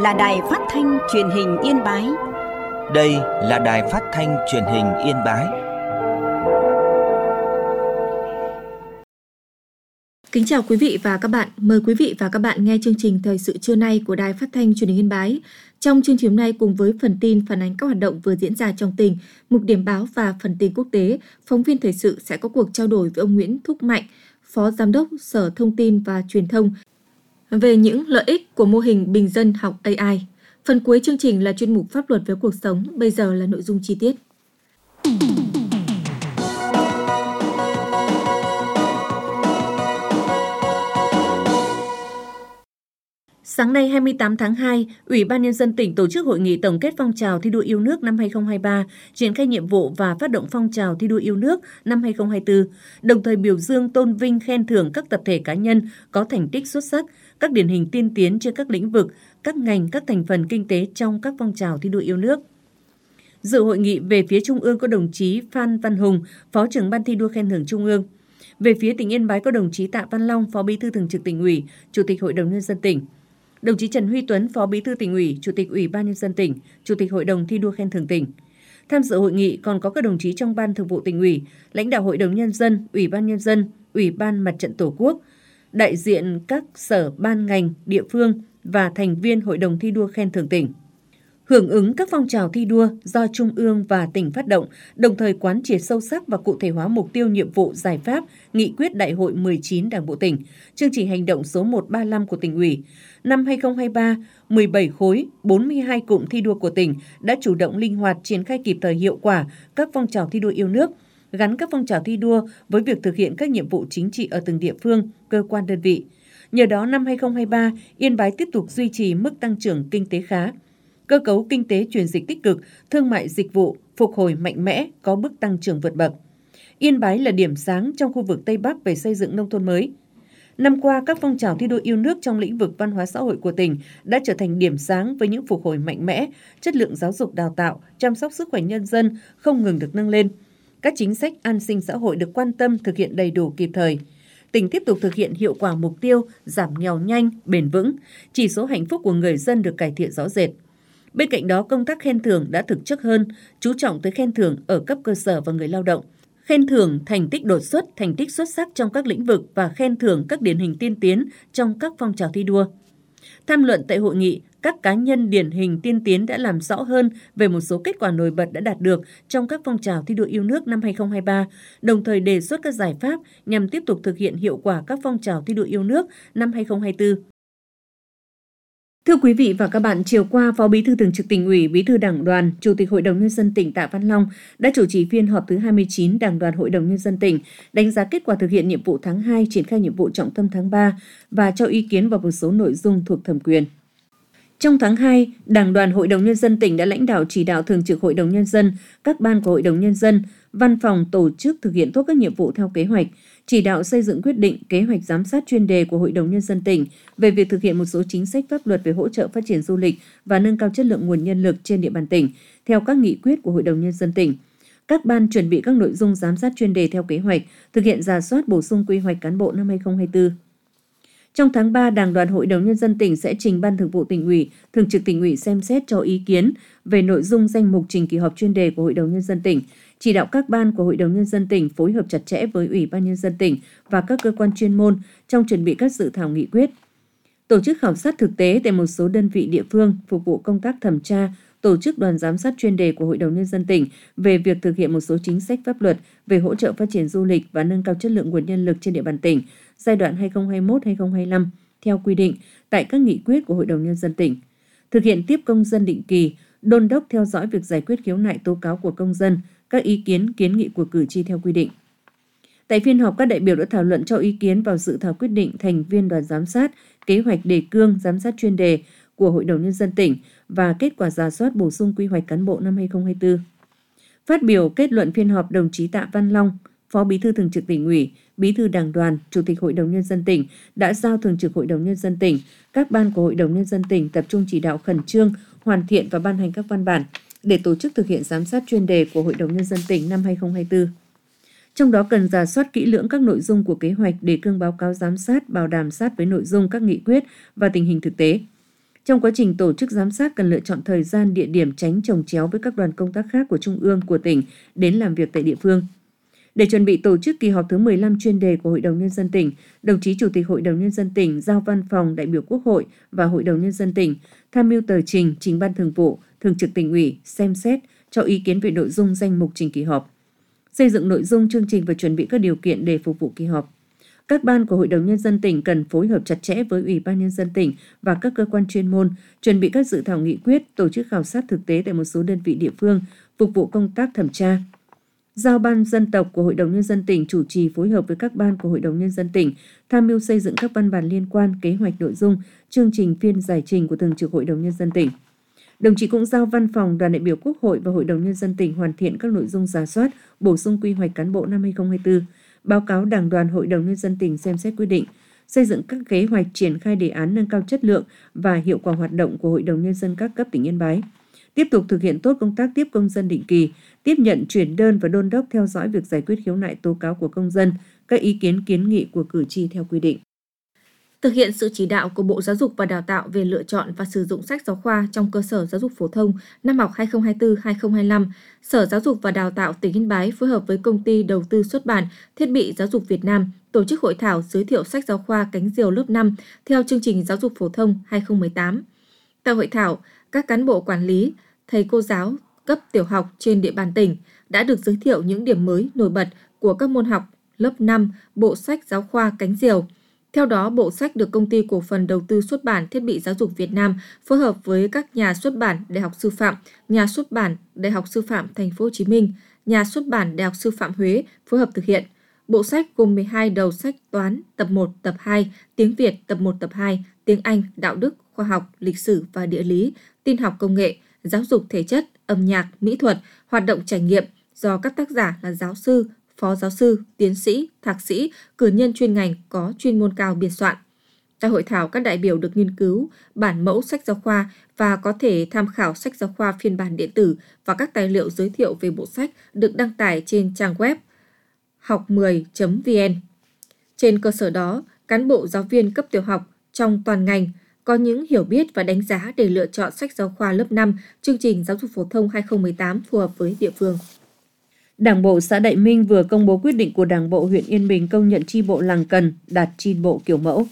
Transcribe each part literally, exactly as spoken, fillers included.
là đài phát thanh truyền hình Yên Bái. Đây là đài phát thanh truyền hình Yên Bái. Kính chào quý vị và các bạn. Mời quý vị và các bạn nghe chương trình Thời sự trưa nay của đài phát thanh truyền hình Yên Bái. Trong chương trình hôm nay, cùng với phần tin phản ánh các hoạt động vừa diễn ra trong tỉnh, mục điểm báo và phần tin quốc tế, phóng viên thời sự sẽ có cuộc trao đổi với ông Nguyễn Thúc Mạnh, Phó Giám đốc Sở Thông tin và Truyền thông, về những lợi ích của mô hình bình dân học a i. Phần cuối chương trình là chuyên mục Pháp luật với cuộc sống. Bây giờ là nội dung chi tiết. Sáng nay hai mươi tám tháng hai, Ủy ban Nhân dân tỉnh tổ chức hội nghị tổng kết phong trào thi đua yêu nước năm hai không hai ba, triển khai nhiệm vụ và phát động phong trào thi đua yêu nước năm hai không hai tư, đồng thời biểu dương tôn vinh khen thưởng các tập thể cá nhân có thành tích xuất sắc, các điển hình tiên tiến trên các lĩnh vực, các ngành, các thành phần kinh tế trong các phong trào thi đua yêu nước. Dự hội nghị về phía Trung ương có đồng chí Phan Văn Hùng, Phó trưởng Ban thi đua khen thưởng Trung ương. Về phía tỉnh Yên Bái có đồng chí Tạ Văn Long, Phó Bí thư Thường trực Tỉnh ủy, Chủ tịch Hội đồng Nhân dân tỉnh. Đồng chí Trần Huy Tuấn, Phó Bí thư Tỉnh ủy, Chủ tịch Ủy ban Nhân dân tỉnh, Chủ tịch Hội đồng thi đua khen thưởng tỉnh. Tham dự hội nghị còn có các đồng chí trong Ban Thường vụ Tỉnh ủy, lãnh đạo Hội đồng Nhân dân, Ủy ban Nhân dân, Ủy ban Mặt trận Tổ quốc, đại diện các sở ban ngành, địa phương và thành viên Hội đồng thi đua khen thưởng tỉnh. Hưởng ứng các phong trào thi đua do Trung ương và tỉnh phát động, đồng thời quán triệt sâu sắc và cụ thể hóa mục tiêu nhiệm vụ giải pháp, nghị quyết Đại hội mười chín Đảng bộ tỉnh, chương trình hành động số một trăm ba mươi lăm của Tỉnh ủy. Năm hai không hai ba, mười bảy khối, bốn mươi hai cụm thi đua của tỉnh đã chủ động linh hoạt triển khai kịp thời hiệu quả các phong trào thi đua yêu nước, gắn các phong trào thi đua với việc thực hiện các nhiệm vụ chính trị ở từng địa phương, cơ quan đơn vị. Nhờ đó, năm hai không hai ba, Yên Bái tiếp tục duy trì mức tăng trưởng kinh tế khá. Cơ cấu kinh tế chuyển dịch tích cực, thương mại dịch vụ phục hồi mạnh mẽ, có bước tăng trưởng vượt bậc. Yên Bái là điểm sáng trong khu vực Tây Bắc về xây dựng nông thôn mới. Năm qua, các phong trào thi đua yêu nước trong lĩnh vực văn hóa xã hội của tỉnh đã trở thành điểm sáng với những phục hồi mạnh mẽ, chất lượng giáo dục đào tạo, chăm sóc sức khỏe nhân dân không ngừng được nâng lên. Các chính sách an sinh xã hội được quan tâm thực hiện đầy đủ kịp thời. Tỉnh tiếp tục thực hiện hiệu quả mục tiêu giảm nghèo nhanh, bền vững, chỉ số hạnh phúc của người dân được cải thiện rõ rệt. Bên cạnh đó, công tác khen thưởng đã thực chất hơn, chú trọng tới khen thưởng ở cấp cơ sở và người lao động, khen thưởng thành tích đột xuất, thành tích xuất sắc trong các lĩnh vực và khen thưởng các điển hình tiên tiến trong các phong trào thi đua. Tham luận tại hội nghị, các cá nhân điển hình tiên tiến đã làm rõ hơn về một số kết quả nổi bật đã đạt được trong các phong trào thi đua yêu nước năm hai không hai ba, đồng thời đề xuất các giải pháp nhằm tiếp tục thực hiện hiệu quả các phong trào thi đua yêu nước năm hai không hai tư. Thưa quý vị và các bạn, chiều qua, Phó Bí thư Thường trực Tỉnh ủy, Bí thư Đảng đoàn, Chủ tịch Hội đồng Nhân dân tỉnh Tạ Văn Long đã chủ trì phiên họp thứ hai mươi chín Đảng đoàn Hội đồng Nhân dân tỉnh, đánh giá kết quả thực hiện nhiệm vụ tháng hai, triển khai nhiệm vụ trọng tâm tháng ba và cho ý kiến vào một số nội dung thuộc thẩm quyền. Trong tháng hai, Đảng đoàn Hội đồng Nhân dân tỉnh đã lãnh đạo chỉ đạo Thường trực Hội đồng Nhân dân, các ban của Hội đồng Nhân dân, văn phòng tổ chức thực hiện tốt các nhiệm vụ theo kế hoạch, chỉ đạo xây dựng quyết định kế hoạch giám sát chuyên đề của Hội đồng Nhân dân tỉnh về việc thực hiện một số chính sách pháp luật về hỗ trợ phát triển du lịch và nâng cao chất lượng nguồn nhân lực trên địa bàn tỉnh theo các nghị quyết của Hội đồng Nhân dân tỉnh. Các ban chuẩn bị các nội dung giám sát chuyên đề theo kế hoạch, thực hiện rà soát bổ sung quy hoạch cán bộ năm hai không hai tư. Trong tháng ba, Đảng đoàn Hội đồng Nhân dân tỉnh sẽ trình Ban Thường vụ Tỉnh ủy, Thường trực Tỉnh ủy xem xét cho ý kiến về nội dung danh mục trình kỳ họp chuyên đề của Hội đồng Nhân dân tỉnh, chỉ đạo các ban của Hội đồng Nhân dân tỉnh phối hợp chặt chẽ với Ủy ban Nhân dân tỉnh và các cơ quan chuyên môn trong chuẩn bị các dự thảo nghị quyết. Tổ chức khảo sát thực tế tại một số đơn vị địa phương phục vụ công tác thẩm tra, tổ chức đoàn giám sát chuyên đề của Hội đồng Nhân dân tỉnh về việc thực hiện một số chính sách pháp luật về hỗ trợ phát triển du lịch và nâng cao chất lượng nguồn nhân lực trên địa bàn tỉnh giai đoạn hai nghìn không trăm hai mươi mốt đến hai nghìn không trăm hai mươi lăm theo quy định tại các nghị quyết của Hội đồng Nhân dân tỉnh. Thực hiện tiếp công dân định kỳ, đôn đốc theo dõi việc giải quyết khiếu nại tố cáo của công dân, các ý kiến, kiến nghị của cử tri theo quy định. Tại phiên họp, các đại biểu đã thảo luận cho ý kiến vào dự thảo quyết định thành viên đoàn giám sát, kế hoạch đề cương giám sát chuyên đề của Hội đồng Nhân dân tỉnh và kết quả rà soát bổ sung quy hoạch cán bộ năm hai không hai tư. Phát biểu kết luận phiên họp, đồng chí Tạ Văn Long, Phó Bí thư Thường trực Tỉnh ủy, Bí thư Đảng đoàn, Chủ tịch Hội đồng Nhân dân tỉnh đã giao Thường trực Hội đồng Nhân dân tỉnh, các ban của Hội đồng Nhân dân tỉnh tập trung chỉ đạo khẩn trương, hoàn thiện và ban hành các văn bản để tổ chức thực hiện giám sát chuyên đề của Hội đồng Nhân dân tỉnh năm hai không hai tư. Trong đó cần rà soát kỹ lưỡng các nội dung của kế hoạch, đề cương báo cáo giám sát, bảo đảm sát với nội dung các nghị quyết và tình hình thực tế. Trong quá trình tổ chức giám sát cần lựa chọn thời gian, địa điểm tránh chồng chéo với các đoàn công tác khác của Trung ương, của tỉnh đến làm việc tại địa phương. Để chuẩn bị tổ chức kỳ họp thứ mười lăm chuyên đề của Hội đồng Nhân dân tỉnh, đồng chí Chủ tịch Hội đồng Nhân dân tỉnh giao Văn phòng đại biểu Quốc hội và Hội đồng Nhân dân tỉnh tham mưu tờ trình trình Ban Thường vụ, Thường trực Tỉnh ủy xem xét cho ý kiến về nội dung danh mục trình kỳ họp, xây dựng nội dung chương trình và chuẩn bị các điều kiện để phục vụ kỳ họp. Các ban của Hội đồng Nhân dân tỉnh cần phối hợp chặt chẽ với Ủy ban Nhân dân tỉnh và các cơ quan chuyên môn, chuẩn bị các dự thảo nghị quyết, tổ chức khảo sát thực tế tại một số đơn vị địa phương, phục vụ công tác thẩm tra. Giao Ban Dân tộc của Hội đồng Nhân dân tỉnh chủ trì phối hợp với các ban của Hội đồng Nhân dân tỉnh, tham mưu xây dựng các văn bản liên quan, kế hoạch nội dung, chương trình phiên giải trình của Thường trực Hội đồng Nhân dân tỉnh. Đồng chí cũng giao Văn phòng Đoàn đại biểu Quốc hội và Hội đồng Nhân dân tỉnh hoàn thiện các nội dung rà soát, bổ sung quy hoạch cán bộ năm hai không hai tư, báo cáo Đảng đoàn Hội đồng Nhân dân tỉnh xem xét quyết định, xây dựng các kế hoạch triển khai đề án nâng cao chất lượng và hiệu quả hoạt động của Hội đồng Nhân dân các cấp tỉnh Yên Bái. Tiếp tục thực hiện tốt công tác tiếp công dân định kỳ, tiếp nhận chuyển đơn và đôn đốc theo dõi việc giải quyết khiếu nại tố cáo của công dân, các ý kiến kiến nghị của cử tri theo quy định. Thực hiện sự chỉ đạo của Bộ Giáo dục và Đào tạo về lựa chọn và sử dụng sách giáo khoa trong cơ sở giáo dục phổ thông năm học hai không hai tư hai không hai lăm, Sở Giáo dục và Đào tạo tỉnh Yên Bái phối hợp với Công ty Đầu tư Xuất bản Thiết bị Giáo dục Việt Nam tổ chức hội thảo giới thiệu sách giáo khoa Cánh diều lớp năm theo chương trình giáo dục phổ thông hai không một tám. Tại hội thảo, các cán bộ quản lý, thầy cô giáo cấp tiểu học trên địa bàn tỉnh đã được giới thiệu những điểm mới nổi bật của các môn học lớp năm bộ sách giáo khoa Cánh diều. Theo đó, bộ sách được Công ty Cổ phần Đầu tư Xuất bản Thiết bị Giáo dục Việt Nam phối hợp với các nhà xuất bản Đại học Sư phạm, nhà xuất bản Đại học Sư phạm Thành phố Hồ Chí Minh, nhà xuất bản Đại học Sư phạm Huế phối hợp thực hiện. Bộ sách gồm mười hai đầu sách toán, tập một, tập hai, tiếng Việt, tập một, tập hai, tiếng Anh, đạo đức, khoa học, lịch sử và địa lý, tin học công nghệ, giáo dục thể chất, âm nhạc, mỹ thuật, hoạt động trải nghiệm do các tác giả là giáo sư, phó giáo sư, tiến sĩ, thạc sĩ, cử nhân chuyên ngành có chuyên môn cao biên soạn. Tại hội thảo, các đại biểu được nghiên cứu bản mẫu sách giáo khoa và có thể tham khảo sách giáo khoa phiên bản điện tử và các tài liệu giới thiệu về bộ sách được đăng tải trên trang web học mười chấm vn. Trên cơ sở đó, cán bộ giáo viên cấp tiểu học trong toàn ngành có những hiểu biết và đánh giá để lựa chọn sách giáo khoa lớp năm chương trình giáo dục phổ thông hai không một tám phù hợp với địa phương. Đảng bộ xã Đại Minh vừa công bố quyết định của Đảng bộ huyện Yên Bình công nhận chi bộ Làng Cần đạt chi bộ kiểu mẫu.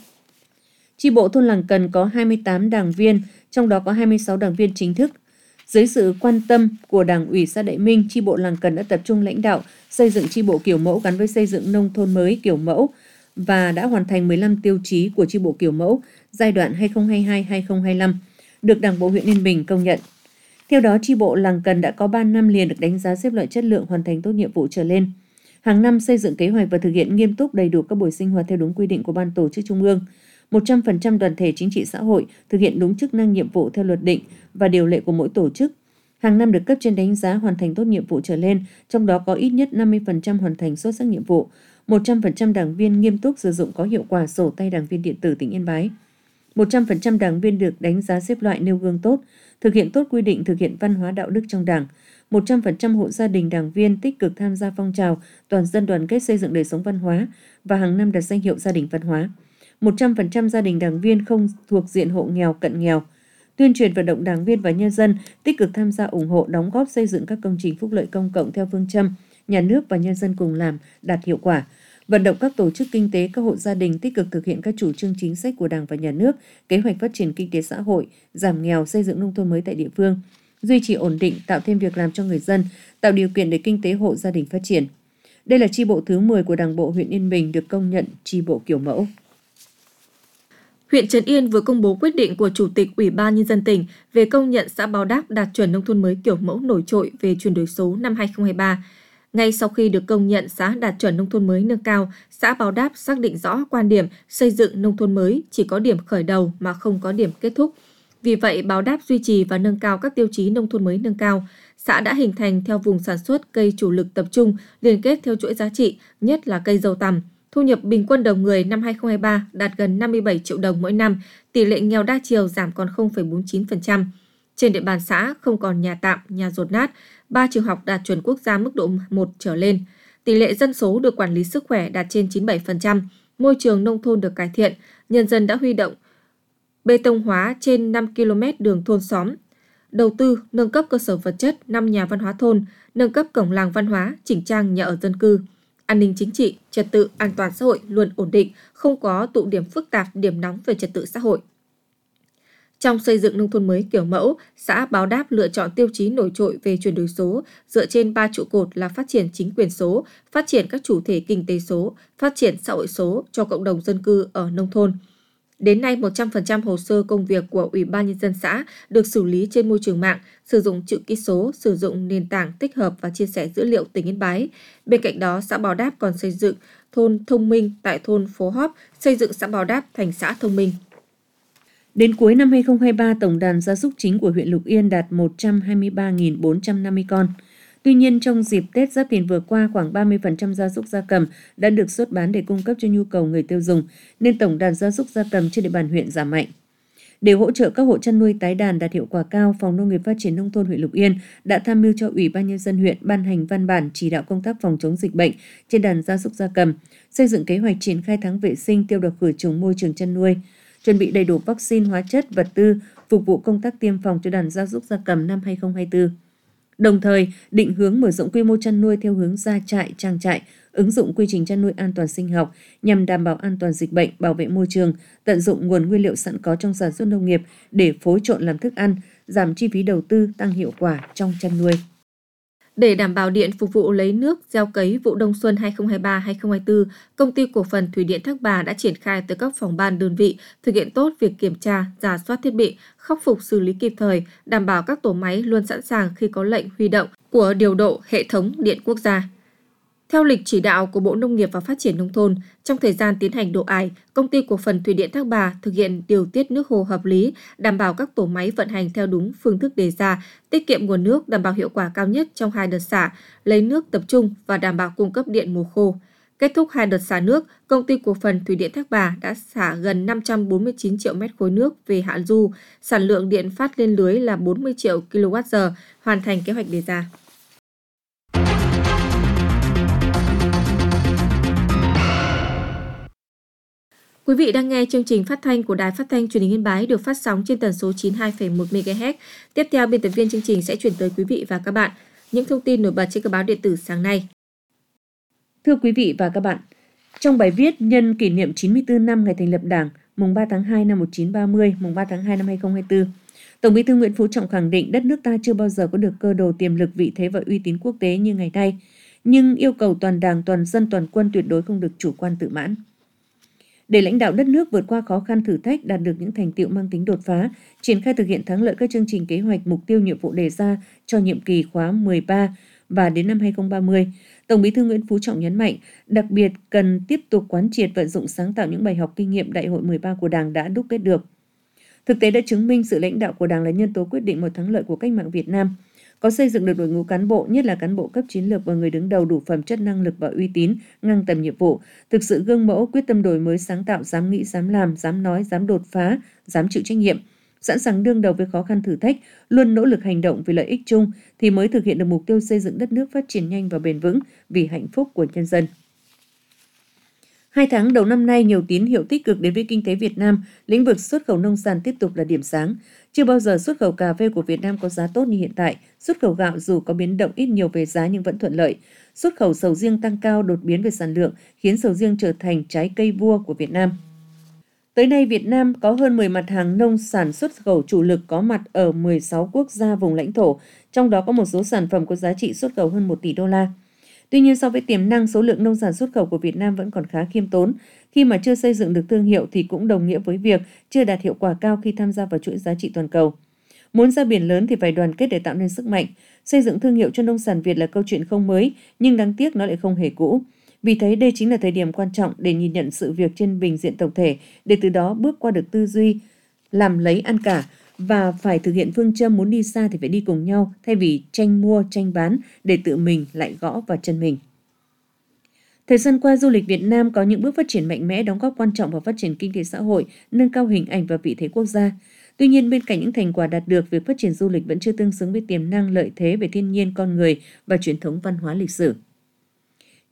Chi bộ thôn Làng Cần có hai mươi tám đảng viên, trong đó có hai mươi sáu đảng viên chính thức. Dưới sự quan tâm của Đảng ủy xã Đại Minh, chi bộ Làng Cần đã tập trung lãnh đạo xây dựng chi bộ kiểu mẫu gắn với xây dựng nông thôn mới kiểu mẫu và đã hoàn thành mười lăm tiêu chí của chi bộ kiểu mẫu giai đoạn hai không hai hai đến hai không hai lăm, được Đảng bộ huyện Yên Bình công nhận. Theo đó, chi bộ Làng Cần đã có ba năm liền được đánh giá xếp loại chất lượng hoàn thành tốt nhiệm vụ trở lên. Hàng năm xây dựng kế hoạch và thực hiện nghiêm túc đầy đủ các buổi sinh hoạt theo đúng quy định của Ban Tổ chức Trung ương. một trăm phần trăm đoàn thể chính trị xã hội thực hiện đúng chức năng nhiệm vụ theo luật định và điều lệ của mỗi tổ chức. Hàng năm được cấp trên đánh giá hoàn thành tốt nhiệm vụ trở lên, trong đó có ít nhất năm mươi phần trăm hoàn thành xuất sắc nhiệm vụ. một trăm phần trăm đảng viên nghiêm túc sử dụng có hiệu quả sổ tay đảng viên điện tử tỉnh Yên Bái. một trăm phần trăm đảng viên được đánh giá xếp loại nêu gương tốt, thực hiện tốt quy định thực hiện văn hóa đạo đức trong Đảng. một trăm phần trăm hộ gia đình đảng viên tích cực tham gia phong trào toàn dân đoàn kết xây dựng đời sống văn hóa và hàng năm đặt danh hiệu gia đình văn hóa. một trăm phần trăm gia đình đảng viên không thuộc diện hộ nghèo cận nghèo. Tuyên truyền vận động đảng viên và nhân dân tích cực tham gia ủng hộ đóng góp xây dựng các công trình phúc lợi công cộng theo phương châm nhà nước và nhân dân cùng làm đạt hiệu quả. Vận động các tổ chức kinh tế, các hộ gia đình tích cực thực hiện các chủ trương chính sách của Đảng và Nhà nước, kế hoạch phát triển kinh tế xã hội, giảm nghèo, xây dựng nông thôn mới tại địa phương, duy trì ổn định, tạo thêm việc làm cho người dân, tạo điều kiện để kinh tế hộ gia đình phát triển. Đây là chi bộ thứ mười của Đảng bộ huyện Yên Bình được công nhận chi bộ kiểu mẫu. Huyện Trấn Yên vừa công bố quyết định của Chủ tịch Ủy ban Nhân dân tỉnh về công nhận xã Báo Đáp đạt chuẩn nông thôn mới kiểu mẫu nổi trội về chuyển đổi số năm hai không hai ba. Ngay sau khi được công nhận xã đạt chuẩn nông thôn mới nâng cao, xã Báo Đáp xác định rõ quan điểm xây dựng nông thôn mới chỉ có điểm khởi đầu mà không có điểm kết thúc. Vì vậy, Báo Đáp duy trì và nâng cao các tiêu chí nông thôn mới nâng cao. Xã đã hình thành theo vùng sản xuất cây chủ lực tập trung, liên kết theo chuỗi giá trị, nhất là cây dâu tằm. Thu nhập bình quân đầu người năm hai không hai ba đạt gần năm mươi bảy triệu đồng mỗi năm, tỷ lệ nghèo đa chiều giảm còn không phẩy bốn mươi chín phần trăm. Trên địa bàn xã không còn nhà tạm, nhà dột nát, ba trường học đạt chuẩn quốc gia mức độ một trở lên. Tỷ lệ dân số được quản lý sức khỏe đạt trên chín mươi bảy phần trăm, môi trường nông thôn được cải thiện, nhân dân đã huy động bê tông hóa trên năm ki lô mét đường thôn xóm, đầu tư nâng cấp cơ sở vật chất năm nhà văn hóa thôn, nâng cấp cổng làng văn hóa, chỉnh trang nhà ở dân cư. An ninh chính trị, trật tự an toàn xã hội luôn ổn định, không có tụ điểm phức tạp, điểm nóng về trật tự xã hội. Trong xây dựng nông thôn mới kiểu mẫu, xã Báo Đáp lựa chọn tiêu chí nổi trội về chuyển đổi số dựa trên ba trụ cột là phát triển chính quyền số, phát triển các chủ thể kinh tế số, phát triển xã hội số cho cộng đồng dân cư ở nông thôn. Đến nay, một trăm phần trăm hồ sơ công việc của Ủy ban Nhân dân xã được xử lý trên môi trường mạng, sử dụng chữ ký số, sử dụng nền tảng tích hợp và chia sẻ dữ liệu tỉnh Yên Bái. Bên cạnh đó, xã Báo Đáp còn xây dựng thôn thông minh tại thôn Phố Hóp, xây dựng xã Báo Đáp thành xã thông minh. Đến cuối năm hai không hai ba, tổng đàn gia súc chính của huyện Lục Yên đạt một trăm hai mươi ba nghìn bốn trăm năm mươi con. Tuy nhiên, trong dịp Tết Giáp Thìn vừa qua, khoảng ba mươi phần trăm gia súc gia cầm đã được xuất bán để cung cấp cho nhu cầu người tiêu dùng, nên tổng đàn gia súc gia cầm trên địa bàn huyện giảm mạnh. Để hỗ trợ các hộ chăn nuôi tái đàn đạt hiệu quả cao, Phòng Nông nghiệp Phát triển Nông thôn huyện Lục Yên đã tham mưu cho Ủy ban Nhân dân huyện ban hành văn bản chỉ đạo công tác phòng chống dịch bệnh trên đàn gia súc gia cầm, xây dựng kế hoạch triển khai tháng vệ sinh tiêu độc khử trùng môi trường chăn nuôi, chuẩn bị đầy đủ vaccine, hóa chất, vật tư phục vụ công tác tiêm phòng cho đàn gia súc gia cầm năm hai không hai tư. Đồng thời, định hướng mở rộng quy mô chăn nuôi theo hướng gia trại, trang trại, ứng dụng quy trình chăn nuôi an toàn sinh học nhằm đảm bảo an toàn dịch bệnh, bảo vệ môi trường, tận dụng nguồn nguyên liệu sẵn có trong sản xuất nông nghiệp để phối trộn làm thức ăn, giảm chi phí đầu tư, tăng hiệu quả trong chăn nuôi. Để đảm bảo điện phục vụ lấy nước gieo cấy vụ đông xuân hai không hai ba hai không hai tư, Công ty Cổ phần Thủy điện Thác Bà đã triển khai tới các phòng ban đơn vị thực hiện tốt việc kiểm tra, rà soát thiết bị, khắc phục xử lý kịp thời, đảm bảo các tổ máy luôn sẵn sàng khi có lệnh huy động của điều độ hệ thống điện quốc gia. Theo lịch chỉ đạo của Bộ Nông nghiệp và Phát triển Nông thôn, trong thời gian tiến hành độ ải, Công ty Cổ phần Thủy điện Thác Bà thực hiện điều tiết nước hồ hợp lý, đảm bảo các tổ máy vận hành theo đúng phương thức đề ra, tiết kiệm nguồn nước, đảm bảo hiệu quả cao nhất trong hai đợt xả, lấy nước tập trung và đảm bảo cung cấp điện mùa khô. Kết thúc hai đợt xả nước, Công ty Cổ phần Thủy điện Thác Bà đã xả gần năm trăm bốn mươi chín triệu mét khối nước về hạ du, sản lượng điện phát lên lưới là bốn mươi triệu ki lô oát giờ, hoàn thành kế hoạch đề ra. Quý vị đang nghe chương trình phát thanh của Đài Phát thanh Truyền hình Yên Bái được phát sóng trên tần số chín mươi hai phẩy một mê ga héc. Tiếp theo, biên tập viên chương trình sẽ chuyển tới quý vị và các bạn những thông tin nổi bật trên các báo điện tử sáng nay. Thưa quý vị và các bạn, trong bài viết nhân kỷ niệm chín mươi tư năm ngày thành lập Đảng, mùng ba tháng hai năm một nghìn chín trăm ba mươi, mùng ba tháng hai năm hai không hai tư, Tổng Bí thư Nguyễn Phú Trọng khẳng định đất nước ta chưa bao giờ có được cơ đồ, tiềm lực, vị thế và uy tín quốc tế như ngày nay, nhưng yêu cầu toàn Đảng, toàn dân, toàn quân tuyệt đối không được chủ quan tự mãn. Để lãnh đạo đất nước vượt qua khó khăn thử thách, đạt được những thành tựu mang tính đột phá, triển khai thực hiện thắng lợi các chương trình kế hoạch, mục tiêu, nhiệm vụ đề ra cho nhiệm kỳ khóa mười ba và đến năm hai không ba mươi, Tổng Bí thư Nguyễn Phú Trọng nhấn mạnh, đặc biệt cần tiếp tục quán triệt vận dụng sáng tạo những bài học kinh nghiệm Đại hội mười ba của Đảng đã đúc kết được. Thực tế đã chứng minh sự lãnh đạo của Đảng là nhân tố quyết định một thắng lợi của cách mạng Việt Nam. Có xây dựng được đội ngũ cán bộ, nhất là cán bộ cấp chiến lược và người đứng đầu đủ phẩm chất, năng lực và uy tín, ngang tầm nhiệm vụ, thực sự gương mẫu, quyết tâm đổi mới sáng tạo, dám nghĩ, dám làm, dám nói, dám đột phá, dám chịu trách nhiệm, sẵn sàng đương đầu với khó khăn thử thách, luôn nỗ lực hành động vì lợi ích chung thì mới thực hiện được mục tiêu xây dựng đất nước phát triển nhanh và bền vững vì hạnh phúc của nhân dân. Hai tháng đầu năm nay, nhiều tín hiệu tích cực đến với kinh tế Việt Nam, lĩnh vực xuất khẩu nông sản tiếp tục là điểm sáng. Chưa bao giờ xuất khẩu cà phê của Việt Nam có giá tốt như hiện tại. Xuất khẩu gạo dù có biến động ít nhiều về giá nhưng vẫn thuận lợi. Xuất khẩu sầu riêng tăng cao, đột biến về sản lượng, khiến sầu riêng trở thành trái cây vua của Việt Nam. Tới nay, Việt Nam có hơn mười mặt hàng nông sản xuất khẩu chủ lực có mặt ở mười sáu quốc gia vùng lãnh thổ, trong đó có một số sản phẩm có giá trị xuất khẩu hơn một tỷ đô la. Tuy nhiên, so với tiềm năng, số lượng nông sản xuất khẩu của Việt Nam vẫn còn khá khiêm tốn. Khi mà chưa xây dựng được thương hiệu thì cũng đồng nghĩa với việc chưa đạt hiệu quả cao khi tham gia vào chuỗi giá trị toàn cầu. Muốn ra biển lớn thì phải đoàn kết để tạo nên sức mạnh. Xây dựng thương hiệu cho nông sản Việt là câu chuyện không mới, nhưng đáng tiếc nó lại không hề cũ. Vì thế, đây chính là thời điểm quan trọng để nhìn nhận sự việc trên bình diện tổng thể, để từ đó bước qua được tư duy làm lấy ăn cả, và phải thực hiện phương châm muốn đi xa thì phải đi cùng nhau, thay vì tranh mua, tranh bán để tự mình lại gõ vào chân mình. Thời gian qua, du lịch Việt Nam có những bước phát triển mạnh mẽ, đóng góp quan trọng vào phát triển kinh tế xã hội, nâng cao hình ảnh và vị thế quốc gia. Tuy nhiên, bên cạnh những thành quả đạt được, việc phát triển du lịch vẫn chưa tương xứng với tiềm năng, lợi thế về thiên nhiên, con người và truyền thống văn hóa lịch sử.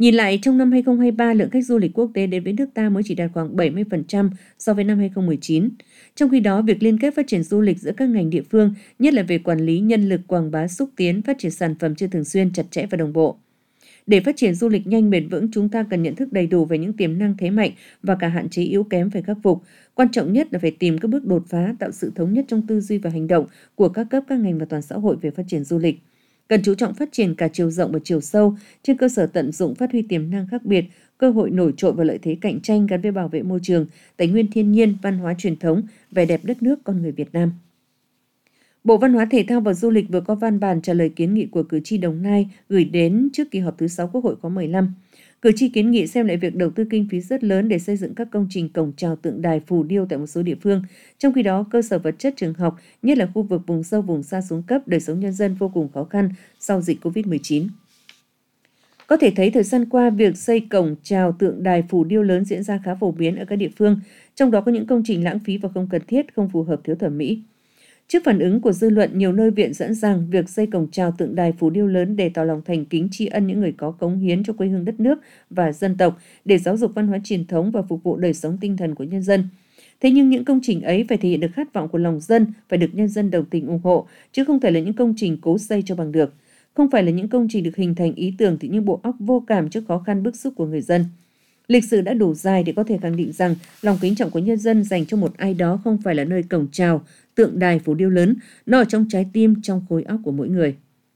Nhìn lại, trong năm hai không hai ba, lượng khách du lịch quốc tế đến với nước ta mới chỉ đạt khoảng bảy mươi phần trăm so với năm hai không một chín. Trong khi đó, việc liên kết phát triển du lịch giữa các ngành địa phương, nhất là về quản lý nhân lực, quảng bá, xúc tiến, phát triển sản phẩm chưa thường xuyên, chặt chẽ và đồng bộ. Để phát triển du lịch nhanh bền vững, chúng ta cần nhận thức đầy đủ về những tiềm năng thế mạnh và cả hạn chế yếu kém phải khắc phục. Quan trọng nhất là phải tìm các bước đột phá, tạo sự thống nhất trong tư duy và hành động của các cấp, các ngành và toàn xã hội về phát triển du lịch. Cần chú trọng phát triển cả chiều rộng và chiều sâu trên cơ sở tận dụng phát huy tiềm năng khác biệt, cơ hội nổi trội và lợi thế cạnh tranh gắn với bảo vệ môi trường, tài nguyên thiên nhiên, văn hóa truyền thống, vẻ đẹp đất nước con người Việt Nam. Bộ Văn hóa Thể thao và Du lịch vừa có văn bản trả lời kiến nghị của cử tri Đồng Nai gửi đến trước kỳ họp thứ sáu Quốc hội khóa mười lăm. Cử tri kiến nghị xem lại việc đầu tư kinh phí rất lớn để xây dựng các công trình cổng chào, tượng đài, phù điêu tại một số địa phương. Trong khi đó, cơ sở vật chất trường học, nhất là khu vực vùng sâu, vùng xa xuống cấp, đời sống nhân dân vô cùng khó khăn sau dịch covid mười chín. Có thể thấy thời gian qua, việc xây cổng chào, tượng đài, phù điêu lớn diễn ra khá phổ biến ở các địa phương, trong đó có những công trình lãng phí và không cần thiết, không phù hợp, thiếu thẩm mỹ. Trước phản ứng của dư luận, nhiều nơi viện dẫn rằng việc xây cổng chào, tượng đài, phù điêu lớn để tỏ lòng thành kính tri ân những người có cống hiến cho quê hương đất nước và dân tộc, để giáo dục văn hóa truyền thống và phục vụ đời sống tinh thần của nhân dân. Thế nhưng những công trình ấy phải thể hiện được khát vọng của lòng dân, phải được nhân dân đồng tình ủng hộ, chứ không thể là những công trình cố xây cho bằng được. Không phải là những công trình được hình thành ý tưởng từ những bộ óc vô cảm trước khó khăn bức xúc của người dân. Lịch sử đã đủ dài để có thể khẳng định rằng lòng kính trọng của nhân dân dành cho một ai đó không phải là nơi cổng chào, tượng đài, phù điêu lớn, nó ở trong trái tim, trong khối óc của mỗi người.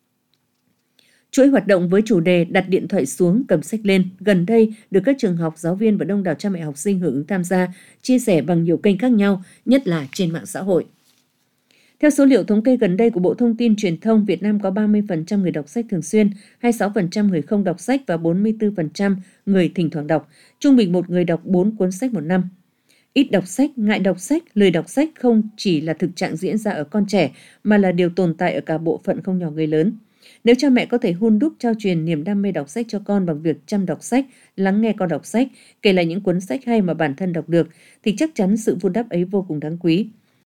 Chuỗi hoạt động với chủ đề đặt điện thoại xuống, cầm sách lên gần đây được các trường học, giáo viên và đông đảo cha mẹ học sinh hưởng ứng tham gia, chia sẻ bằng nhiều kênh khác nhau, nhất là trên mạng xã hội. Theo số liệu thống kê gần đây của Bộ Thông tin Truyền thông, Việt Nam có ba mươi phần trăm người đọc sách thường xuyên, hai mươi sáu phần trăm người không đọc sách và bốn mươi tư phần trăm người thỉnh thoảng đọc. Trung bình một người đọc bốn cuốn sách một năm. Ít đọc sách, ngại đọc sách, lười đọc sách không chỉ là thực trạng diễn ra ở con trẻ mà là điều tồn tại ở cả bộ phận không nhỏ người lớn. Nếu cha mẹ có thể hun đúc trao truyền niềm đam mê đọc sách cho con bằng việc chăm đọc sách, lắng nghe con đọc sách, kể lại những cuốn sách hay mà bản thân đọc được, thì chắc chắn sự vun đắp ấy vô cùng đáng quý.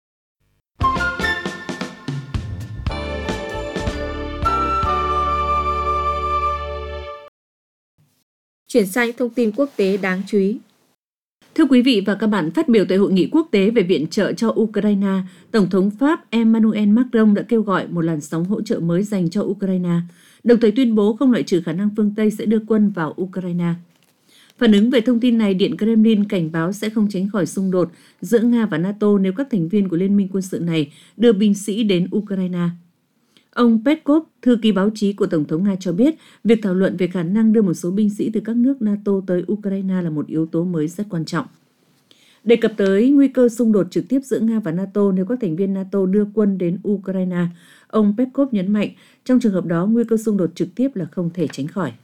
Chuyển sang những thông tin quốc tế đáng chú ý. Thưa quý vị và các bạn, phát biểu tại hội nghị quốc tế về viện trợ cho Ukraine, Tổng thống Pháp Emmanuel Macron đã kêu gọi một làn sóng hỗ trợ mới dành cho Ukraine, đồng thời tuyên bố không loại trừ khả năng phương Tây sẽ đưa quân vào Ukraine. Phản ứng về thông tin này, Điện Kremlin cảnh báo sẽ không tránh khỏi xung đột giữa Nga và NATO nếu các thành viên của liên minh quân sự này đưa binh sĩ đến Ukraine. Ông Peskov, thư ký báo chí của Tổng thống Nga cho biết, việc thảo luận về khả năng đưa một số binh sĩ từ các nước NATO tới Ukraine là một yếu tố mới rất quan trọng. Đề cập tới nguy cơ xung đột trực tiếp giữa Nga và NATO nếu các thành viên NATO đưa quân đến Ukraine, ông Peskov nhấn mạnh, trong trường hợp đó, nguy cơ xung đột trực tiếp là không thể tránh khỏi.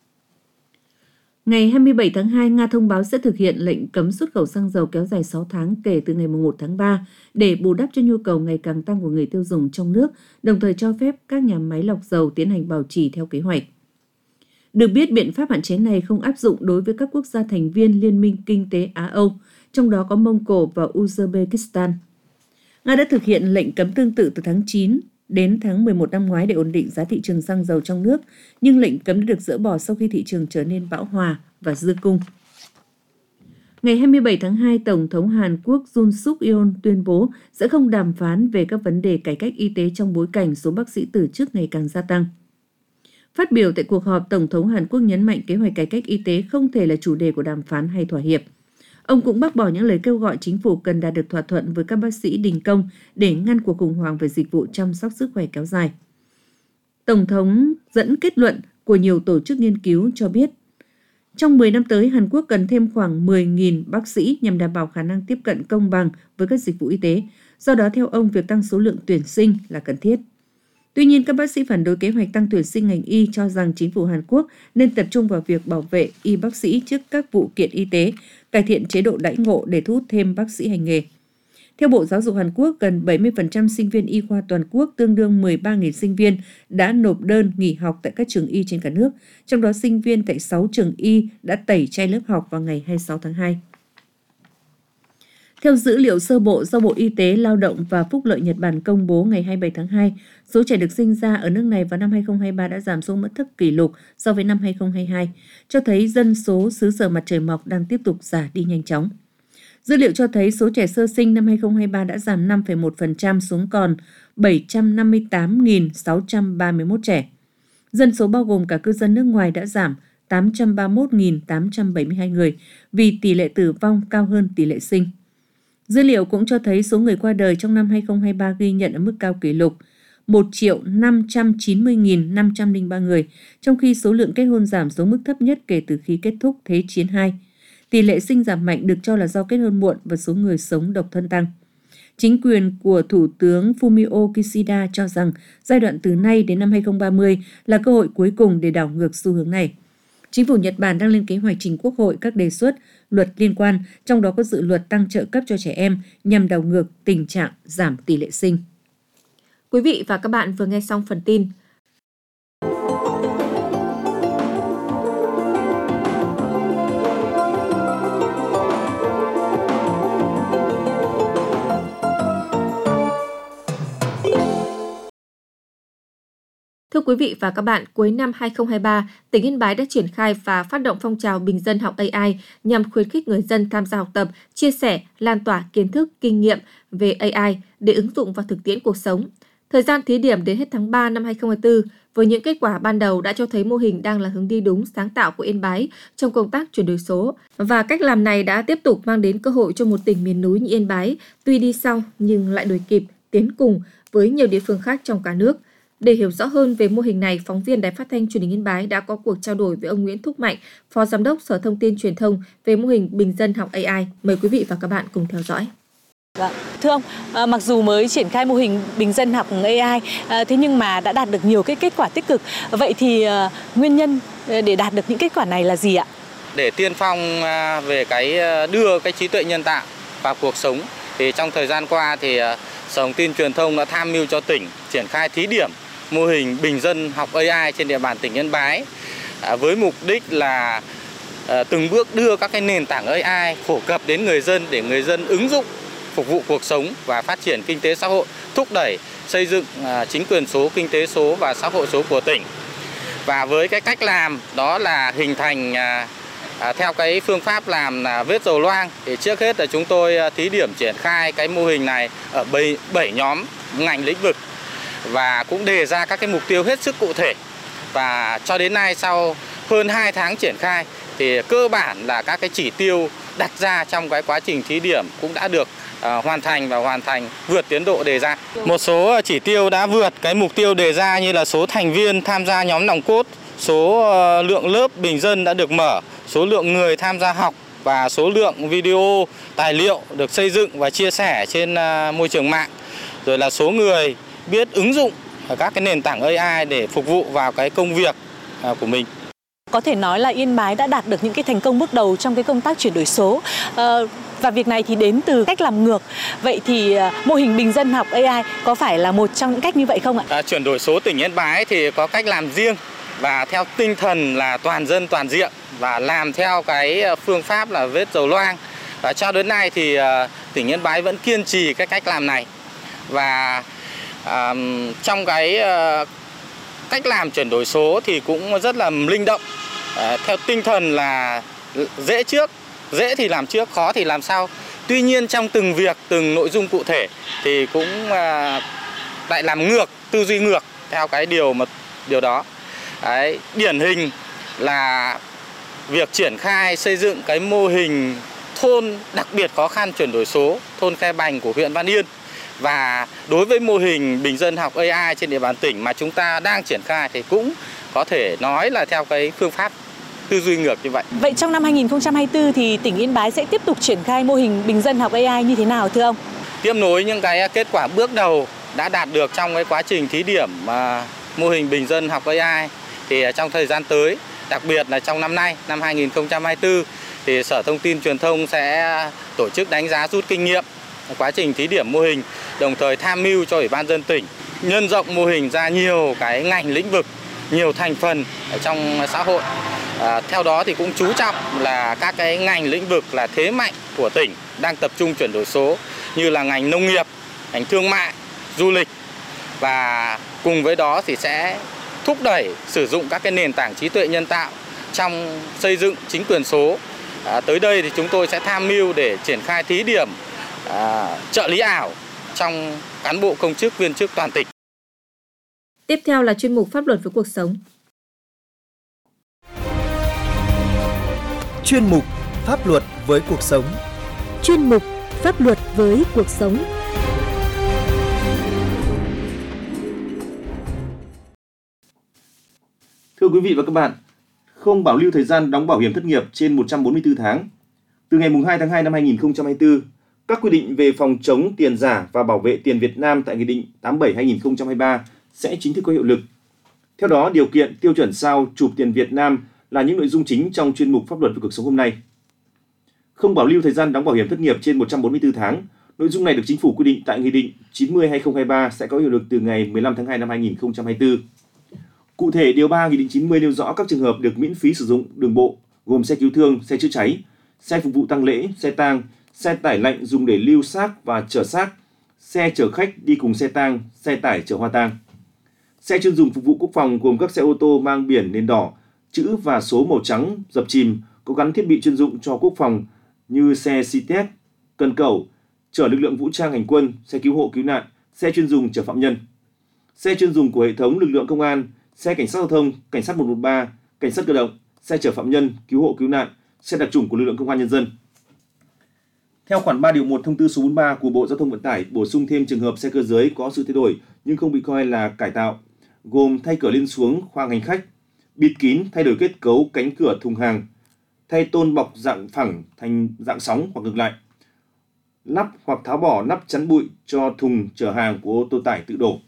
Ngày hai mươi bảy tháng hai, Nga thông báo sẽ thực hiện lệnh cấm xuất khẩu xăng dầu kéo dài sáu tháng kể từ ngày mùng một tháng ba để bù đắp cho nhu cầu ngày càng tăng của người tiêu dùng trong nước, đồng thời cho phép các nhà máy lọc dầu tiến hành bảo trì theo kế hoạch. Được biết, biện pháp hạn chế này không áp dụng đối với các quốc gia thành viên Liên minh Kinh tế Á-Âu, trong đó có Mông Cổ và Uzbekistan. Nga đã thực hiện lệnh cấm tương tự từ tháng chín đến tháng mười một năm ngoái để ổn định giá thị trường xăng dầu trong nước, nhưng lệnh cấm đã được dỡ bỏ sau khi thị trường trở nên bão hòa và dư cung. Ngày hai mươi bảy tháng hai, Tổng thống Hàn Quốc Yoon Suk Yeol tuyên bố sẽ không đàm phán về các vấn đề cải cách y tế trong bối cảnh số bác sĩ từ chức ngày càng gia tăng. Phát biểu tại cuộc họp, Tổng thống Hàn Quốc nhấn mạnh kế hoạch cải cách y tế không thể là chủ đề của đàm phán hay thỏa hiệp. Ông cũng bác bỏ những lời kêu gọi chính phủ cần đạt được thỏa thuận với các bác sĩ đình công để ngăn cuộc khủng hoảng về dịch vụ chăm sóc sức khỏe kéo dài. Tổng thống dẫn kết luận của nhiều tổ chức nghiên cứu cho biết, trong mười năm tới, Hàn Quốc cần thêm khoảng mười nghìn bác sĩ nhằm đảm bảo khả năng tiếp cận công bằng với các dịch vụ y tế. Do đó, theo ông, việc tăng số lượng tuyển sinh là cần thiết. Tuy nhiên, các bác sĩ phản đối kế hoạch tăng tuyển sinh ngành y, cho rằng chính phủ Hàn Quốc nên tập trung vào việc bảo vệ y bác sĩ trước các vụ kiện y tế, cải thiện chế độ đãi ngộ để thu hút thêm bác sĩ hành nghề. Theo Bộ Giáo dục Hàn Quốc, gần bảy mươi phần trăm sinh viên y khoa toàn quốc, tương đương mười ba nghìn sinh viên, đã nộp đơn nghỉ học tại các trường y trên cả nước. Trong đó, sinh viên tại sáu trường y đã tẩy chay lớp học vào ngày hai mươi sáu tháng hai. Theo dữ liệu sơ bộ do Bộ Y tế, Lao động và Phúc lợi Nhật Bản công bố ngày hai mươi bảy tháng hai, số trẻ được sinh ra ở nước này vào năm hai không hai ba đã giảm xuống mức thấp kỷ lục so với năm hai không hai hai, cho thấy dân số xứ sở mặt trời mọc đang tiếp tục giảm đi nhanh chóng. Dữ liệu cho thấy số trẻ sơ sinh năm hai không hai ba đã giảm năm phẩy một phần trăm xuống còn bảy trăm năm mươi tám nghìn sáu trăm ba mươi mốt trẻ. Dân số bao gồm cả cư dân nước ngoài đã giảm tám trăm ba mươi mốt nghìn tám trăm bảy mươi hai người vì tỷ lệ tử vong cao hơn tỷ lệ sinh. Dữ liệu cũng cho thấy số người qua đời trong năm hai không hai ba ghi nhận ở mức cao kỷ lục một triệu năm trăm chín mươi nghìn năm trăm lẻ ba người, trong khi số lượng kết hôn giảm xuống mức thấp nhất kể từ khi kết thúc Thế chiến hai. Tỷ lệ sinh giảm mạnh được cho là do kết hôn muộn và số người sống độc thân tăng. Chính quyền của Thủ tướng Fumio Kishida cho rằng giai đoạn từ nay đến năm hai không ba mươi là cơ hội cuối cùng để đảo ngược xu hướng này. Chính phủ Nhật Bản đang lên kế hoạch trình Quốc hội các đề xuất luật liên quan, trong đó có dự luật tăng trợ cấp cho trẻ em nhằm đảo ngược tình trạng giảm tỷ lệ sinh. Quý vị và các bạn vừa nghe xong phần tin. Thưa quý vị và các bạn, cuối năm hai không hai ba, tỉnh Yên Bái đã triển khai và phát động phong trào bình dân học a i nhằm khuyến khích người dân tham gia học tập, chia sẻ, lan tỏa kiến thức, kinh nghiệm về a i để ứng dụng vào thực tiễn cuộc sống. Thời gian thí điểm đến hết tháng ba năm hai không hai tư, với những kết quả ban đầu đã cho thấy mô hình đang là hướng đi đúng, sáng tạo của Yên Bái trong công tác chuyển đổi số. Và cách làm này đã tiếp tục mang đến cơ hội cho một tỉnh miền núi như Yên Bái, tuy đi sau nhưng lại đuổi kịp, tiến cùng với nhiều địa phương khác trong cả nước. Để hiểu rõ hơn về mô hình này, phóng viên Đài Phát thanh Truyền hình Yên Bái đã có cuộc trao đổi với ông Nguyễn Thúc Mạnh, Phó Giám đốc Sở Thông tin Truyền thông về mô hình bình dân học a i. Mời quý vị và các bạn cùng theo dõi. Vâng. Thưa ông, à, mặc dù mới triển khai mô hình bình dân học a i, à, thế nhưng mà đã đạt được nhiều cái kết quả tích cực. Vậy thì à, nguyên nhân để đạt được những kết quả này là gì ạ? Để tiên phong về cái đưa cái trí tuệ nhân tạo vào cuộc sống, thì trong thời gian qua thì Sở Thông tin Truyền thông đã tham mưu cho tỉnh triển khai thí điểm mô hình bình dân học a i trên địa bàn tỉnh Yên Bái, à, với mục đích là à, từng bước đưa các cái nền tảng a i phổ cập đến người dân để người dân ứng dụng phục vụ cuộc sống và phát triển kinh tế xã hội, thúc đẩy xây dựng à, chính quyền số, kinh tế số và xã hội số của tỉnh. Và với cái cách làm đó là hình thành à, à, theo cái phương pháp làm là vết dầu loang, thì trước hết là chúng tôi à, thí điểm triển khai cái mô hình này ở bảy nhóm ngành lĩnh vực và cũng đề ra các cái mục tiêu hết sức cụ thể. Và cho đến nay, sau hơn hai tháng triển khai thì cơ bản là các cái chỉ tiêu đặt ra trong cái quá trình thí điểm cũng đã được à, hoàn thành và hoàn thành vượt tiến độ đề ra. Một số chỉ tiêu đã vượt cái mục tiêu đề ra như là số thành viên tham gia nhóm nòng cốt, số lượng lớp bình dân đã được mở, số lượng người tham gia học và số lượng video, tài liệu được xây dựng và chia sẻ trên môi trường mạng, rồi là số người biết ứng dụng các cái nền tảng a i để phục vụ vào cái công việc của mình. Có thể nói là Yên Bái đã đạt được những cái thành công bước đầu trong cái công tác chuyển đổi số. À, và việc này thì đến từ cách làm ngược. Vậy thì mô hình bình dân học a i có phải là một trong những cách như vậy không ạ? À, chuyển đổi số tỉnh Yên Bái thì có cách làm riêng và theo tinh thần là toàn dân toàn diện và làm theo cái phương pháp là vết dầu loang. Và cho đến nay thì uh, tỉnh Yên Bái vẫn kiên trì cái cách làm này. Và uh, trong cái uh, cách làm chuyển đổi số thì cũng rất là linh động, uh, theo tinh thần là dễ trước, dễ thì làm trước, khó thì làm sau. Tuy nhiên trong từng việc, từng nội dung cụ thể thì cũng uh, lại làm ngược, tư duy ngược theo cái điều mà điều đó. Đấy, điển hình là việc triển khai xây dựng cái mô hình thôn đặc biệt khó khăn chuyển đổi số, thôn Khe Bành của huyện Văn Yên. Và đối với mô hình bình dân học a i trên địa bàn tỉnh mà chúng ta đang triển khai thì cũng có thể nói là theo cái phương pháp tư duy ngược như vậy. Vậy trong năm hai không hai tư thì tỉnh Yên Bái sẽ tiếp tục triển khai mô hình bình dân học a i như thế nào thưa ông? Tiếp nối những cái kết quả bước đầu đã đạt được trong cái quá trình thí điểm mà mô hình bình dân học a i, thì trong thời gian tới, đặc biệt là trong năm nay, năm hai không hai tư, thì Sở Thông tin Truyền thông sẽ tổ chức đánh giá rút kinh nghiệm quá trình thí điểm mô hình, đồng thời tham mưu cho Ủy ban nhân dân tỉnh nhân rộng mô hình ra nhiều cái ngành lĩnh vực, nhiều thành phần ở trong xã hội À, theo đó thì cũng chú trọng là các cái ngành lĩnh vực là thế mạnh của tỉnh đang tập trung chuyển đổi số, như là ngành nông nghiệp, ngành thương mại, du lịch, và cùng với đó thì sẽ thúc đẩy sử dụng các cái nền tảng trí tuệ nhân tạo trong xây dựng chính quyền số. À, tới đây thì chúng tôi sẽ tham mưu để triển khai thí điểm à, trợ lý ảo trong cán bộ công chức viên chức toàn tỉnh. Tiếp theo là chuyên mục Pháp luật với cuộc sống. Chuyên mục Pháp luật với cuộc sống. Chuyên mục Pháp luật với cuộc sống. Thưa quý vị và các bạn, không bảo lưu thời gian đóng bảo hiểm thất nghiệp trên một trăm bốn mươi tư tháng. Từ ngày hai tháng hai năm hai nghìn không trăm hai mươi tư, các quy định về phòng chống tiền giả và bảo vệ tiền Việt Nam tại Nghị định tám mươi bảy trên hai nghìn không trăm hai mươi ba sẽ chính thức có hiệu lực. Theo đó, điều kiện tiêu chuẩn sao chụp tiền Việt Nam là những nội dung chính trong chuyên mục Pháp luật về cuộc sống hôm nay. Không bảo lưu thời gian đóng bảo hiểm thất nghiệp trên một trăm bốn mươi tư tháng. Nội dung này được Chính phủ quy định tại Nghị định chín mươi trên hai nghìn không trăm hai mươi ba sẽ có hiệu lực từ ngày mười lăm tháng hai năm hai nghìn không trăm hai mươi tư. Cụ thể, điều ba Nghị định chín mươi nêu rõ các trường hợp được miễn phí sử dụng đường bộ gồm xe cứu thương, xe chữa cháy, xe phục vụ tang lễ, xe tang, xe tải lạnh dùng để lưu xác và chở xác, xe chở khách đi cùng xe tang, xe tải chở hoa tang. Xe chuyên dùng phục vụ quốc phòng gồm các xe ô tô mang biển nền đỏ, chữ và số màu trắng dập chìm có gắn thiết bị chuyên dụng cho quốc phòng như xe xê tê e xê, cần cẩu, chở lực lượng vũ trang hành quân, xe cứu hộ cứu nạn, xe chuyên dùng chở phạm nhân. Xe chuyên dùng của hệ thống lực lượng công an, xe cảnh sát giao thông, cảnh sát một một ba, cảnh sát cơ động, xe chở phạm nhân, cứu hộ cứu nạn, xe đặc chủng của lực lượng công an nhân dân. Theo khoản ba điều một thông tư số bốn mươi ba của Bộ Giao thông Vận tải bổ sung thêm trường hợp xe cơ giới có sự thay đổi nhưng không bị coi là cải tạo, gồm thay cửa lên xuống khoang hành khách, bịt kín thay đổi kết cấu cánh cửa thùng hàng, thay tôn bọc dạng phẳng thành dạng sóng hoặc ngược lại, lắp hoặc tháo bỏ nắp chắn bụi cho thùng chở hàng của ô tô tải tự đổ,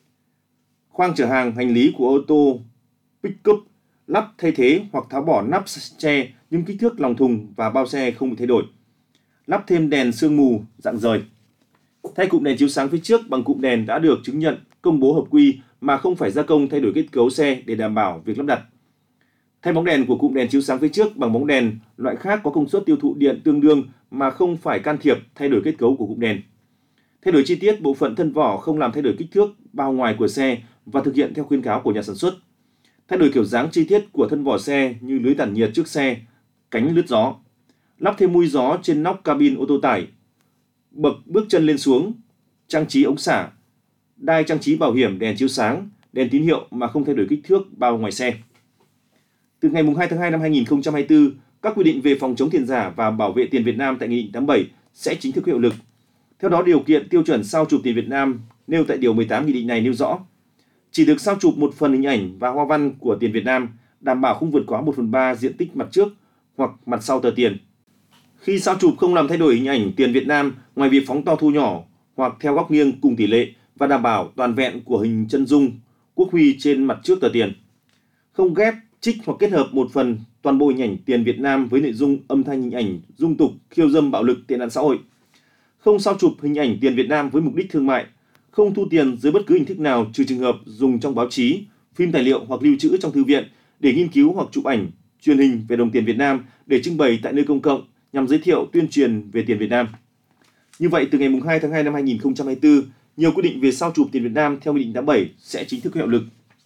khoang chở hàng hành lý của ô tô pick-up lắp thay thế hoặc tháo bỏ nắp che nhưng kích thước lòng thùng và bao xe không bị thay đổi, lắp thêm đèn sương mù dạng rời, thay cụm đèn chiếu sáng phía trước bằng cụm đèn đã được chứng nhận công bố hợp quy mà không phải gia công thay đổi kết cấu xe để đảm bảo việc lắp đặt, thay bóng đèn của cụm đèn chiếu sáng phía trước bằng bóng đèn loại khác có công suất tiêu thụ điện tương đương mà không phải can thiệp thay đổi kết cấu của cụm đèn, thay đổi chi tiết bộ phận thân vỏ không làm thay đổi kích thước bao ngoài của xe và thực hiện theo khuyến cáo của nhà sản xuất, thay đổi kiểu dáng chi tiết của thân vỏ xe như lưới tản nhiệt trước xe, cánh lướt gió, lắp thêm mui gió trên nóc cabin ô tô tải, bậc bước chân lên xuống, trang trí ống xả, đai trang trí bảo hiểm đèn chiếu sáng, đèn tín hiệu mà không thay đổi kích thước bao ngoài xe. Từ ngày hai tháng hai năm hai nghìn không trăm hai mươi tư, các quy định về phòng chống tiền giả và bảo vệ tiền Việt Nam tại Nghị định tám mươi bảy sẽ chính thức hiệu lực. Theo đó, điều kiện tiêu chuẩn sao chụp tiền Việt Nam nêu tại điều mười tám nghị định này nêu rõ chỉ được sao chụp một phần hình ảnh và hoa văn của tiền Việt Nam, đảm bảo không vượt quá một phần ba diện tích mặt trước hoặc mặt sau tờ tiền. Khi sao chụp không làm thay đổi hình ảnh tiền Việt Nam ngoài việc phóng to thu nhỏ hoặc theo góc nghiêng cùng tỷ lệ và đảm bảo toàn vẹn của hình chân dung quốc huy trên mặt trước tờ tiền. Không ghép, trích hoặc kết hợp một phần toàn bộ hình ảnh tiền Việt Nam với nội dung âm thanh hình ảnh dung tục, khiêu dâm, bạo lực, tệ nạn xã hội. Không sao chụp hình ảnh tiền Việt Nam với mục đích thương mại. Không thu tiền dưới bất cứ hình thức nào trừ trường hợp dùng trong báo chí, phim tài liệu hoặc lưu trữ trong thư viện để nghiên cứu hoặc chụp ảnh, truyền hình về đồng tiền Việt Nam để trưng bày tại nơi công cộng nhằm giới thiệu tuyên truyền về tiền Việt Nam. Như vậy, từ ngày hai tháng hai năm hai nghìn không trăm hai mươi tư, nhiều quy định về sao chụp tiền Việt Nam theo Nghị định tám mươi bảy sẽ chính thức hiệu lực.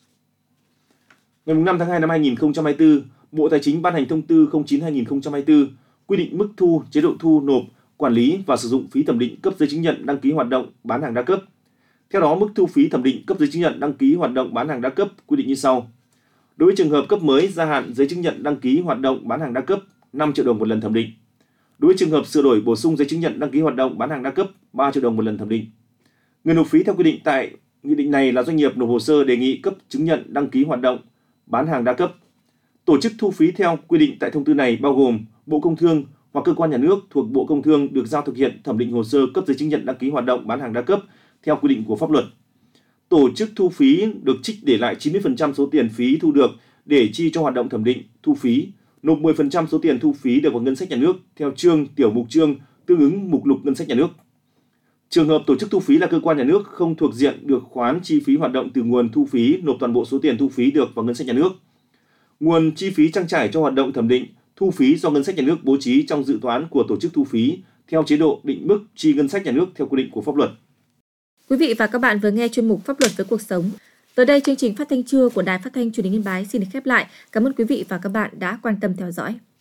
Ngày năm tháng hai năm hai nghìn không trăm hai mươi tư, Bộ Tài chính ban hành thông tư không chín trên hai nghìn không trăm hai mươi tư quy định mức thu, chế độ thu nộp, quản lý và sử dụng phí thẩm định cấp giấy chứng nhận đăng ký hoạt động bán hàng đa cấp. Theo đó, mức thu phí thẩm định cấp giấy chứng nhận đăng ký hoạt động bán hàng đa cấp quy định như sau. Đối với trường hợp cấp mới gia hạn giấy chứng nhận đăng ký hoạt động bán hàng đa cấp năm triệu đồng một lần thẩm định. Đối với trường hợp sửa đổi bổ sung giấy chứng nhận đăng ký hoạt động bán hàng đa cấp ba triệu đồng một lần thẩm định. Người nộp phí theo quy định tại nghị định này là doanh nghiệp nộp hồ sơ đề nghị cấp chứng nhận đăng ký hoạt động bán hàng đa cấp. Tổ chức thu phí theo quy định tại thông tư này bao gồm Bộ Công Thương hoặc cơ quan nhà nước thuộc Bộ Công Thương được giao thực hiện thẩm định hồ sơ cấp giấy chứng nhận đăng ký hoạt động bán hàng đa cấp theo quy định của pháp luật. Tổ chức thu phí được trích để lại chín mươi phần trăm số tiền phí thu được để chi cho hoạt động thẩm định, thu phí, nộp mười phần trăm số tiền thu phí được vào ngân sách nhà nước theo chương, tiểu mục chương tương ứng mục lục ngân sách nhà nước. Trường hợp tổ chức thu phí là cơ quan nhà nước không thuộc diện được khoán chi phí hoạt động từ nguồn thu phí nộp toàn bộ số tiền thu phí được vào ngân sách nhà nước. Nguồn chi phí trang trải cho hoạt động thẩm định, thu phí do ngân sách nhà nước bố trí trong dự toán của tổ chức thu phí theo chế độ định mức chi ngân sách nhà nước theo quy định của pháp luật. Quý vị và các bạn vừa nghe chuyên mục Pháp luật với cuộc sống. Tới đây chương trình phát thanh trưa của Đài Phát thanh Truyền hình Yên Bái xin được khép lại. Cảm ơn quý vị và các bạn đã quan tâm theo dõi.